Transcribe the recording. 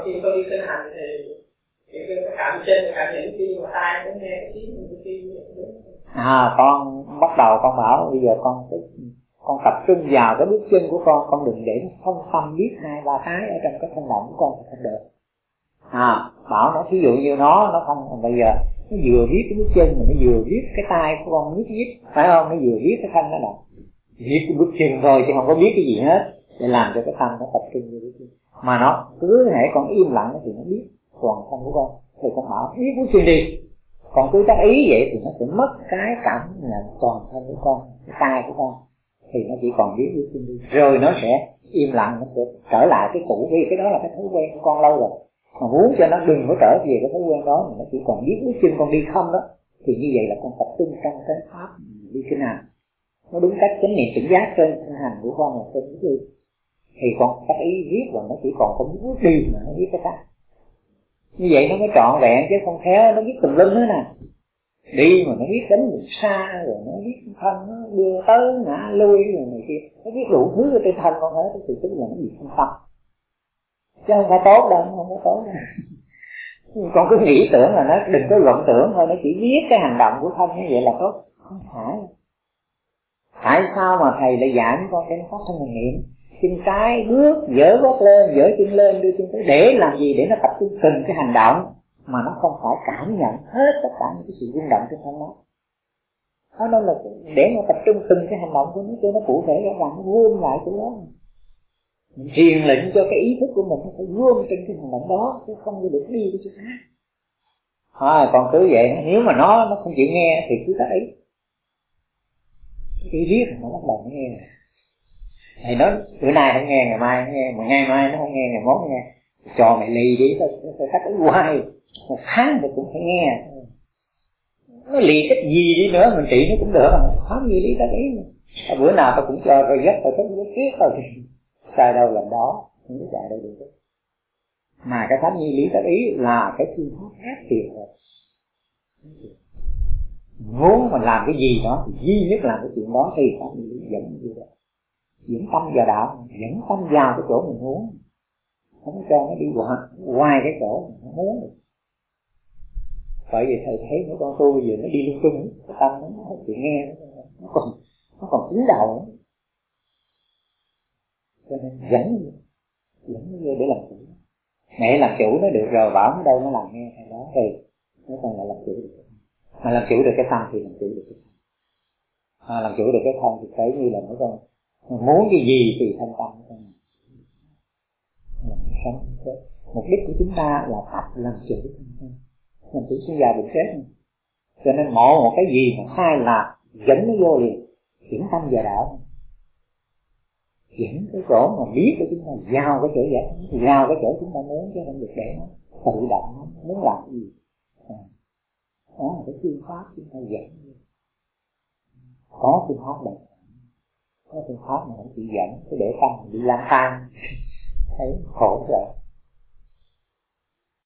khi con đi kinh hành thì cái cảm trên cảm nhận khi mà tai cũng nghe cái tiếng khi con bắt đầu con bảo bây giờ con tập trung vào cái bước chân của con đừng để nó phân tâm biết 2-3 cái ở trong cái thân động của con không được. Bảo nó thí dụ như nó không, bây giờ nó vừa viết cái bước chân mà nó vừa viết cái tay của con viết phải không, nó vừa viết cái thân nó động, viết cái bước chân thôi chứ không có biết cái gì hết, để làm cho cái tâm nó tập trung vào bước chân. Mà nó cứ hễ con im lặng thì nó biết toàn thân của con, thì con bảo biết bước chân đi, còn cứ tác ý vậy thì nó sẽ mất cái cảm nhận toàn thân của con, cái tay của con, thì nó chỉ còn biết bước chân đi, rồi nó sẽ im lặng, nó sẽ trở lại cái cũ, vì cái đó là cái thói quen của con lâu rồi. Mà muốn cho nó đừng có trở về cái thói quen đó, mà nó chỉ còn biết bước chân con đi không đó, thì như vậy là con tập trung trong cái pháp đi kinh hành, nó đúng cách chánh niệm tỉnh giác trên kinh hành của con là trên bước đi, thì con tác ý viết và nó chỉ còn có bước đi mà nó biết cái khác. Như vậy nó mới trọn vẹn, chứ không khéo nó biết tùm lum nữa nè, đi mà nó biết đánh được xa, rồi nó biết thân nó đưa tới ngã lui rồi này kia, nó biết đủ thứ ở trên thân con hết, thì tức là nó bị phân tâm, chứ không phải tốt đâu, không có tốt đâu. Con cứ nghĩ tưởng là nó đừng có luận tưởng thôi, nó chỉ biết cái hành động của thân như vậy là tốt, không phải. Tại sao mà thầy lại dạy con cái pháp thân hành niệm, chân trái bước dỡ gót lên, dỡ chân lên, đưa chân tới, để làm gì? Để nó tập trung từng cái hành động mà nó không phải cảm nhận hết tất cả những cái sự rung động trên thân nó. Đó là để nó tập trung từng cái hành động của nó cho nó cụ thể rõ ràng, nó gom lại chỗ đó. Mình truyền lệnh cho cái ý thức của mình nó phải gom trên cái hành động đó, chứ không được đi cái chỗ khác. Còn cứ vậy, nếu mà nó không chịu nghe thì cứ tác ý. Cái viết thì nó bắt đầu nó nghe. Thì nó bữa nay không nghe, ngày mai không nghe, mà ngày mai nó không nghe, ngày mốt không nghe. Cho mày lì đi, nó phải tác ý hoài. 1 tháng thì cũng phải nghe. Nó lì cách gì đi nữa mình trị nó cũng được, pháp như lý tác ý. Bữa nào tao cũng cho rồi dắt tao tới cái viết thôi thì sai đâu làm đó, không có chạy đâu được. Mà cái pháp như lý tác ý là cái phương pháp khác tuyệt rồi. Muốn mình làm cái gì đó thì duy nhất làm cái chuyện đó thì pháp như lý dẫn như vậy, dẫn tâm vào đạo, dẫn tâm vào cái chỗ mình muốn, không có cho nó đi ngoài cái chỗ mình muốn được. Bởi vì thầy thấy mấy con tu bây giờ nó đi lung tung, cái tâm nó không chịu nghe, nó còn cứng đầu nữa. Cho nên dẫn nó vô để làm chủ. Mẹ làm chủ nó được rồi, bảo nó đâu nó làm nghe thầy đó, thì nó còn là làm chủ được. Mà làm chủ được cái tâm thì làm chủ được cái tâm. Làm chủ được cái thân thì thấy như là mấy con muốn cái gì thì thanh tâm của con. Mục đích của chúng ta là tập làm chủ sinh thân, làm chủ sinh già bệnh chết. Cho nên một cái gì mà sai là dẫn nó vô liền, chuyển tâm vào đạo, dẫn cái chỗ mà biết của chúng ta vào cái chỗ giải, vào cái chỗ chúng ta muốn, chứ không được để nó tự động nó muốn làm cái gì. Đó là cái phương pháp chúng ta dẫn. Có phương pháp này, có phương pháp mà không chỉ dẫn, cứ để tâm đi lang thang thấy khổ sợ.